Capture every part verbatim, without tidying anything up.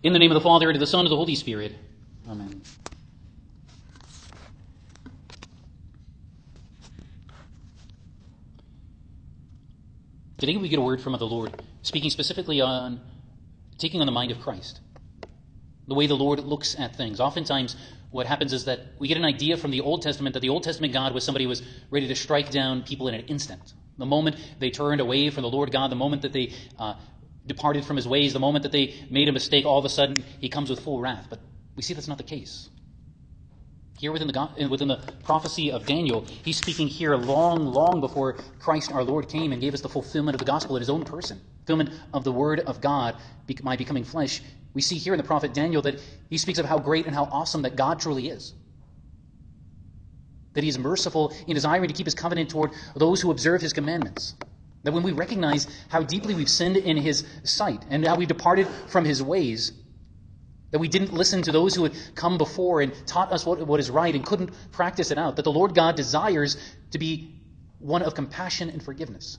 In the name of the Father, and of the Son, and of the Holy Spirit. Amen. Today we get a word from the Lord, speaking specifically on taking on the mind of Christ, the way the Lord looks at things. Oftentimes what happens is that we get an idea from the Old Testament that the Old Testament God was somebody who was ready to strike down people in an instant. The moment they turned away from the Lord God, the moment that they uh, departed from his ways, the moment that they made a mistake, all of a sudden he comes with full wrath. But we see that's not the case. Here within the God, within the prophecy of Daniel, he's speaking here long, long before Christ our Lord came and gave us the fulfillment of the gospel in his own person, fulfillment of the word of God by becoming flesh. We see here in the prophet Daniel that he speaks of how great and how awesome that God truly is. That he is merciful in desiring to keep his covenant toward those who observe his commandments. That when we recognize how deeply we've sinned in his sight and how we departed from his ways, that we didn't listen to those who had come before and taught us what, what is right and couldn't practice it out, that the Lord God desires to be one of compassion and forgiveness.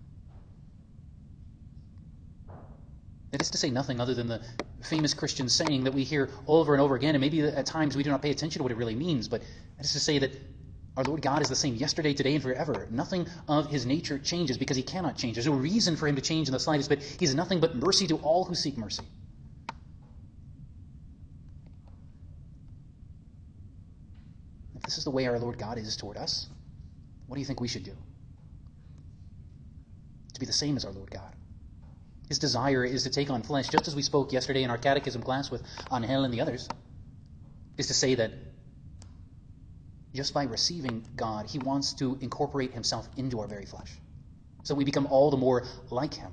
That is to say nothing other than the famous Christian saying that we hear over and over again, and maybe at times we do not pay attention to what it really means, but that is to say that our Lord God is the same yesterday, today, and forever. Nothing of his nature changes because he cannot change. There's no reason for him to change in the slightest, but he's nothing but mercy to all who seek mercy. If this is the way our Lord God is toward us, what do you think we should do? To be the same as our Lord God. His desire is to take on flesh, just as we spoke yesterday in our catechism class with Angel and the others, is to say that just by receiving God, he wants to incorporate himself into our very flesh, so we become all the more like him.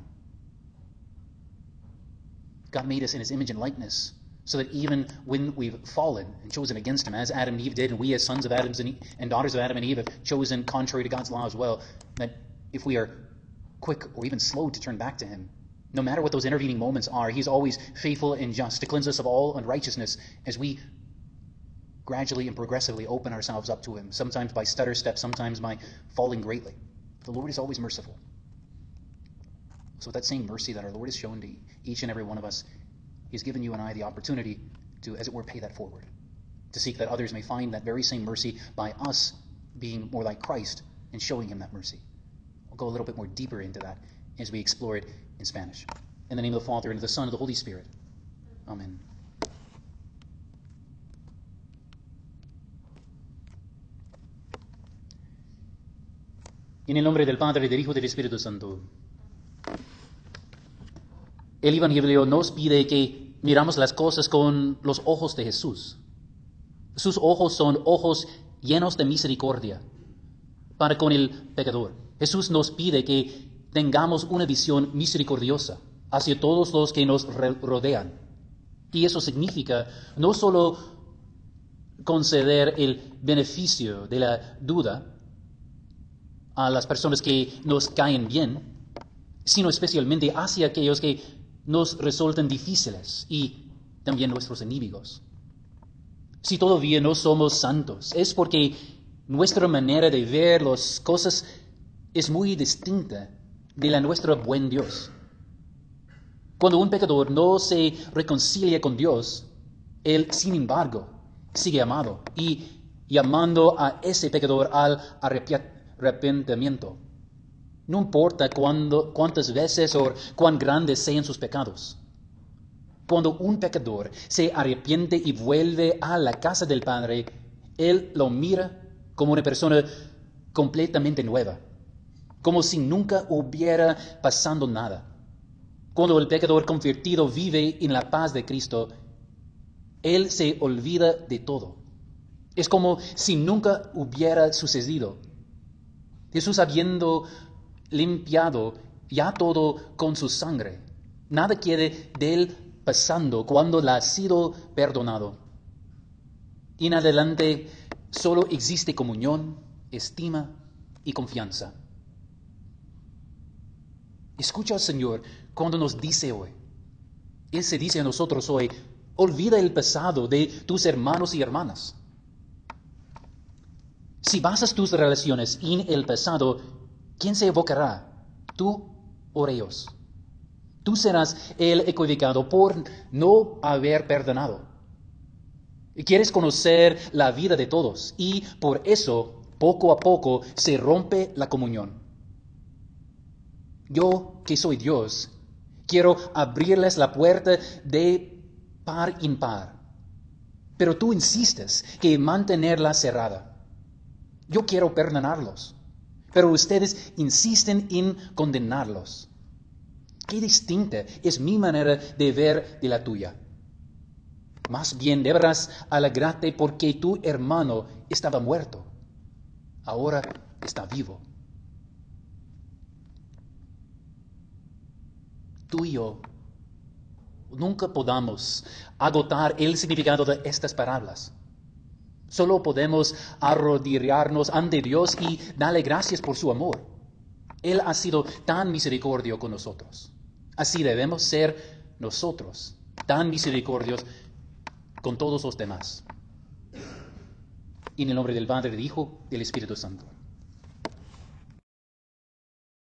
God made us in his image and likeness, so that even when we've fallen and chosen against him, as Adam and Eve did, and we as sons of Adam and daughters of Adam and Eve have chosen contrary to God's law as well, that if we are quick or even slow to turn back to him, no matter what those intervening moments are, he's always faithful and just to cleanse us of all unrighteousness as we gradually and progressively open ourselves up to him, sometimes by stutter steps, sometimes by falling greatly. The Lord is always merciful. So with that same mercy that our Lord has shown to each and every one of us, he's given you and I the opportunity to, as it were, pay that forward, to seek that others may find that very same mercy by us being more like Christ and showing him that mercy. We'll go a little bit more deeper into that as we explore it in Spanish. In the name of the Father, and of the Son, and of the Holy Spirit. Amen. En el nombre del Padre, del Hijo y del Espíritu Santo. El Evangelio nos pide que miramos las cosas con los ojos de Jesús. Sus ojos son ojos llenos de misericordia para con el pecador. Jesús nos pide que tengamos una visión misericordiosa hacia todos los que nos rodean. Y eso significa no solo conceder el beneficio de la duda a las personas que nos caen bien, sino especialmente hacia aquellos que nos resultan difíciles y también nuestros enemigos. Si todavía no somos santos, es porque nuestra manera de ver las cosas es muy distinta de la nuestra buen Dios. Cuando un pecador no se reconcilia con Dios, él, sin embargo, sigue amado y llamando a ese pecador al arrepentimiento. No importa cuándo, cuántas veces o cuán grandes sean sus pecados. Cuando un pecador se arrepiente y vuelve a la casa del Padre, él lo mira como una persona completamente nueva, como si nunca hubiera pasado nada. Cuando el pecador convertido vive en la paz de Cristo, él se olvida de todo. Es como si nunca hubiera sucedido. Jesús, habiendo limpiado ya todo con su sangre, nada quede de él pasando cuando la ha sido perdonado. En adelante solo existe comunión, estima y confianza. Escucha al Señor cuando nos dice hoy. Él se dice a nosotros hoy: olvida el pasado de tus hermanos y hermanas. Si basas tus relaciones en el pasado, ¿quién se evocará? ¿Tú o ellos? Tú serás el equivocado por no haber perdonado. Quieres conocer la vida de todos y por eso, poco a poco, se rompe la comunión. Yo, que soy Dios, quiero abrirles la puerta de par en par. Pero tú insistes que mantenerla cerrada. Yo quiero perdonarlos, pero ustedes insisten en condenarlos. Qué distinta es mi manera de ver de la tuya. Más bien deberás alegrarte porque tu hermano estaba muerto. Ahora está vivo. Tú y yo nunca podamos agotar el significado de estas parábolas. Solo podemos arrodillarnos ante Dios y darle gracias por su amor. Él ha sido tan misericordioso con nosotros. Así debemos ser nosotros, tan misericordiosos con todos los demás. En el nombre del Padre, del Hijo y del Espíritu Santo.